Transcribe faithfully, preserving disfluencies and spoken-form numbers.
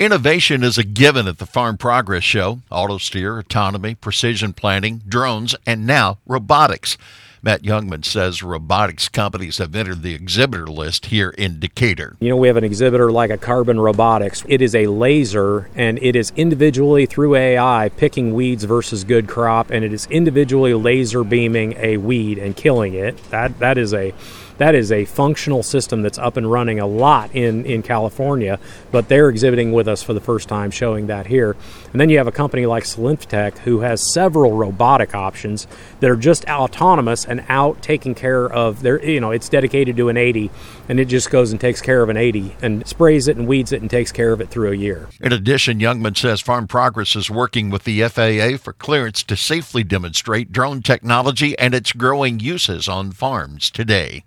Innovation is a given at the Farm Progress Show. Auto steer, autonomy, precision planting, drones, and now robotics. Matt Youngman says robotics companies have entered the exhibitor list here in Decatur. You know, we have an exhibitor like a Carbon Robotics. It is a laser, and it is individually through A I picking weeds versus good crop, and it is individually laser beaming a weed and killing it. That that is a That is a functional system that's up and running a lot in, in California, but they're exhibiting with us for the first time, showing that here. And then you have a company like Solinftech who has several robotic options that are just autonomous and out taking care of their, you know, it's dedicated to an eighty, and it just goes and takes care of an eighty and sprays it and weeds it and takes care of it through a year. In addition, Youngman says Farm Progress is working with the F A A for clearance to safely demonstrate drone technology and its growing uses on farms today.